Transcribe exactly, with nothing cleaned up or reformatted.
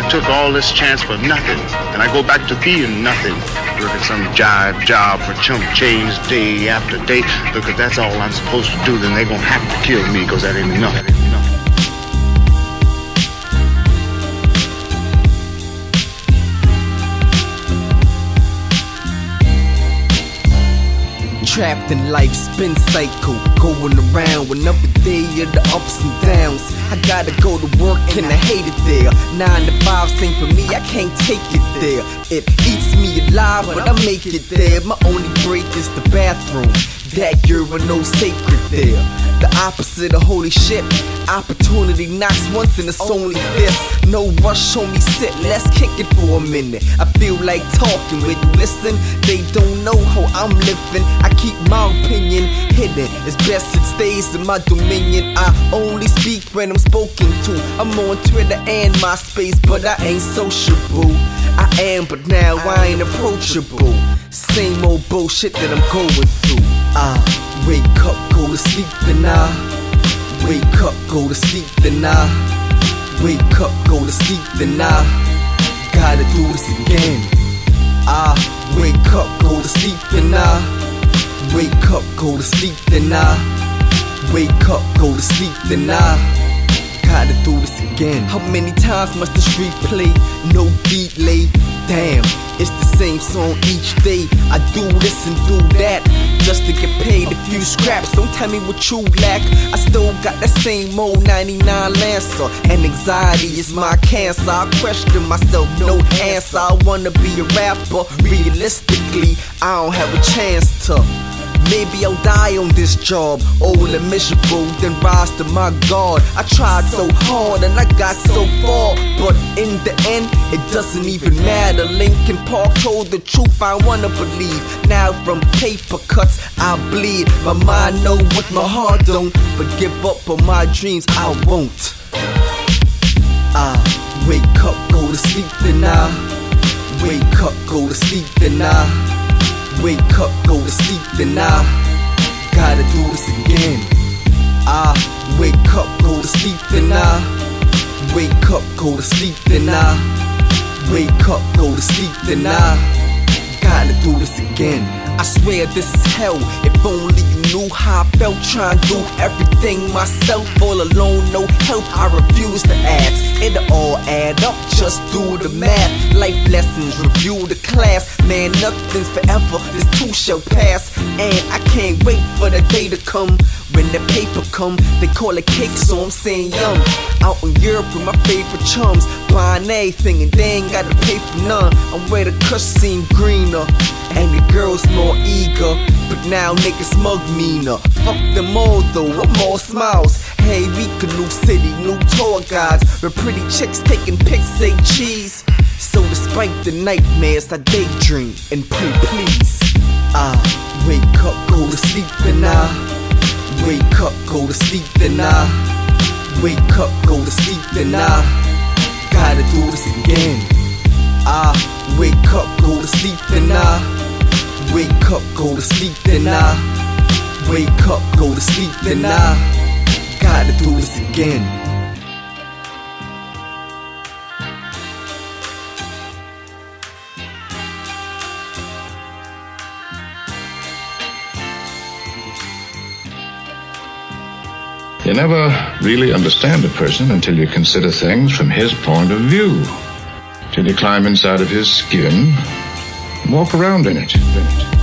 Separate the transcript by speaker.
Speaker 1: took all this chance for nothing, and I go back to being nothing, working some jive job for chump change day after day, because that's all I'm supposed to do, then they're gonna have to kill me, because that ain't enough. That ain't enough.
Speaker 2: Trapped in life's spin cycle, going around another day of the ups and downs. I gotta go to work and I hate it there. Nine to five ain't for me, I can't take it there. It eats me alive, but I make it there. My only break is the bathroom. That urinal sacred there. The opposite of holy shit. Opportunity knocks once and it's only this. No rush, homie, sit, let's kick it for a minute. I feel like talking when you listen. They don't know how I'm living. I keep my opinion hidden. It's best it stays in my dominion. I only speak when I'm spoken to. I'm on Twitter and MySpace, but I ain't sociable. I am, but now I ain't approachable. Same old bullshit that I'm going through. I wake up, go to sleep, then I wake up, go to sleep, then I wake up, go to sleep, then I gotta do this again. I wake up, go to sleep, then I wake up, go to sleep, then I wake up, go to sleep, then I gotta do this again. How many times must the street play? No beat lay. Damn, it's the same song each day. I do this and do that just to get paid a few scraps. Don't tell me what you lack. I still got that same old ninety-nine Lancer, and anxiety is my cancer. I question myself, no answer. I wanna be a rapper. Realistically, I don't have a chance to. Maybe I'll die on this job, old and miserable, then rise to my God. I tried so hard and I got so far, but in the end, it doesn't even matter. Linkin Park told the truth, I wanna believe. Now from paper cuts, I bleed. My mind know what my heart don't, but give up on my dreams, I won't. I wake up, go to sleep, then I wake up, go to sleep, then I wake up, go to sleep, then I gotta do this again. I wake up, go to sleep, then I wake up, go to sleep, then I wake up, go to sleep, then I gotta do this again. I swear this is hell. If only you knew how I felt trying to do everything myself, all alone, no help. I refuse to ask. It'll all add up, just do the math. Life lessons, review the class. Man, nothing's forever, this too shall pass. And I can't wait for the day to come when the paper come. They call it cake, so I'm saying yum. Out in Europe with my favorite chums, buying everything and they ain't gotta pay for none. I'm where the cush seem greener and the girls more eager, but now niggas mug meaner. Fuck them all though, I'm all smiles. Hey, we could new city, new tour guides, with pretty chicks taking pics, say cheese. So despite the nightmares, I daydream and pray please. I wake up, go to sleep, then I wake up, go to sleep, then I wake up, go to sleep, then I gotta do this again. I wake up, go to sleep, then I wake up, go to sleep, then I wake up, go to sleep, then I gotta do this again.
Speaker 3: You never really understand a person until you consider things from his point of view. Till you climb inside of his skin and walk around in it. In it.